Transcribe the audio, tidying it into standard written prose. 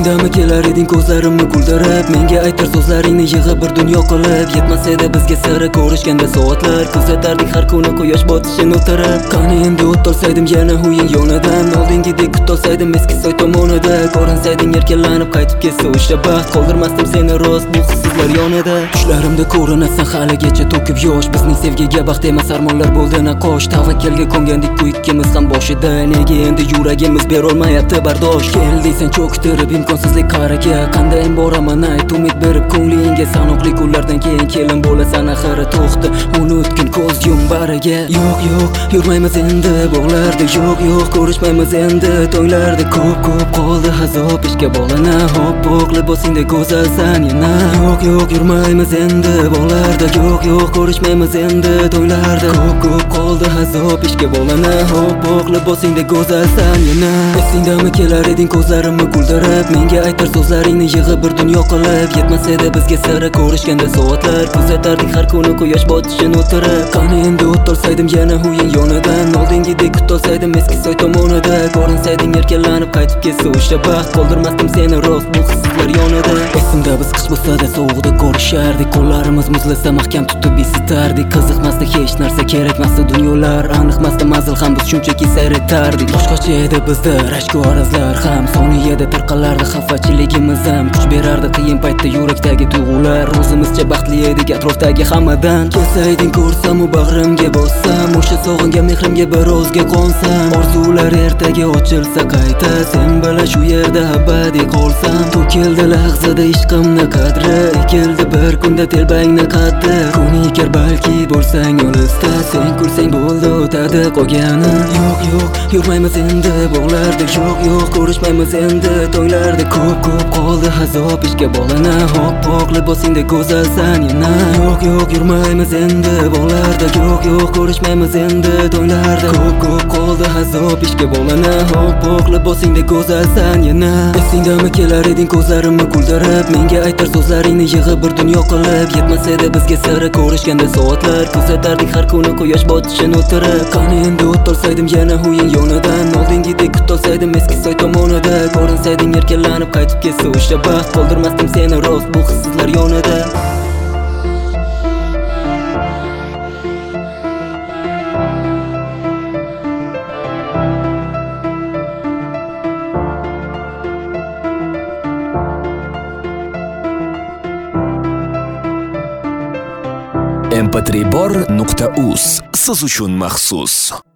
Esingdami kelar eding ko'zlarimni kuldirib, menga aytar so'zlaringni yig'ib bir dunyo qilib. Yetmas edi bizga sira ko'rishganda soatlar, kuzatardik har kuni quyosh botishini o'tirib. Qani endi o't olsaydim yana uying yonidan, oldingidek kutolsaydim eski soy tomonida. Ko'rinsayding erkalanib qaytib kelsa o'sha baxt, qoldirmasdim seni rost bu hissizlar yonida. Tushlarimda ko'rinasan haligacha to'kib yosh, bizning sevgiga baxt emas armonlar bo'ldi naqosh. Tavakkalga ko'ngandik ku ikkimiz ham boshida, nega endi yuragimiz berolmayapti bardosh. Keldiysan cho'ktirib imkonsizlik qariga, qanday boraman ayt umid berib ko'nglingga. Sanoqli kunlardan keyin kelin bo'lasan axiri, to'xta unutgin ko'z yum bariga. Yo'q yurmaymiz endi bog'larda, yo'q ko'rishmaymiz endi to'ylarda. Ko'p qoldi azob ishga bog'lana, hop libosingda go'zalsan yana. Yo'q yurmaymiz endi bog'larda, yo'q ko'rishmaymiz endi to'ylarda. Ko'p qoldi azob ishga bog'lana, hop libosingda go'zalsan yana. Esingdami kelar eding ko'zlarimni kuldirib, menga aytar so'zlaringni yig'ib bir dunyo qilib. Yetmas edi bizga sira ko'rishganda soatlar, kuzatardik har kuni quyosh botishini o'tirib. Qani endi o't olsaydim yana uying yonidan, oldingidek kutolsaydim eski soy tomonida. Ko'rinsayding erkalanib qaytib kelsa o'sha baxt, qoldirmasdim seni rost bu hissizlar yonida. Esimda biz qish bo'lsa-da sovuqda ko'rishardik, qo'llarimiz muzlasa mahkam tutib isitardik. Qiziqmasdi hech narsa, kerakmasdi dunyolar, aniqmasdi manzil ham, biz shunchaki sayr etardik. Boshqacha edi bizda rashk va arazlar ham, soniyada tarqalardi xafachiligimiz ham. Kuch berardi qiyin paytda yurakdagi tuyg'ular, o'zimizcha baxtli edik atrofdagi hammadan. Kelsayding ko'rsam u bag'rimga bossam, o'sha sog'ingan mehrimga bir o'zga qonsam. Orzular ertaga ochilsa qayta, sen bilan shu yerda abadiy qolsam. To'kildi lahzada ishqimni qadri, ekildi bir kunda telbangni qaddi. Kun ekar balki bo'lsang olisda, sen kulsang bo'ldi o'tadi qolgani. Yo'q yurmaymiz endi bog'larda, yo'q ko'rishmaymiz endi to'ylarda. Ko'p qoldi azob ishga bog'lana, hop libosingda go'zalsan yana. Yo'q yurmaymiz endi bog'larda, yo'q ko'rishmaymiz endi to'ylarda. Ko'p qoldi azob ishga bog'lana, hop libosingda go'zalsan yana. Esingdami kelar eding ko'zlarimni kuldirib, menga aytar so'zlaringni yig'ib bir dunyo qilib. Yetmas edi bizga sira ko'rishganda soatlar, kuzatardik har kuni quyosh botishini o'tirib. Qani endi o't olsaydim yana uying yonidan, oldingidek kutolsaydim eski soy tomonida. Ko'rinsayding erkalanib qaytib kelsa o'sha baxt, qoldirmasdim seni rost bu hissizlar yonida. mp3bor.uz siz uchun maxsus.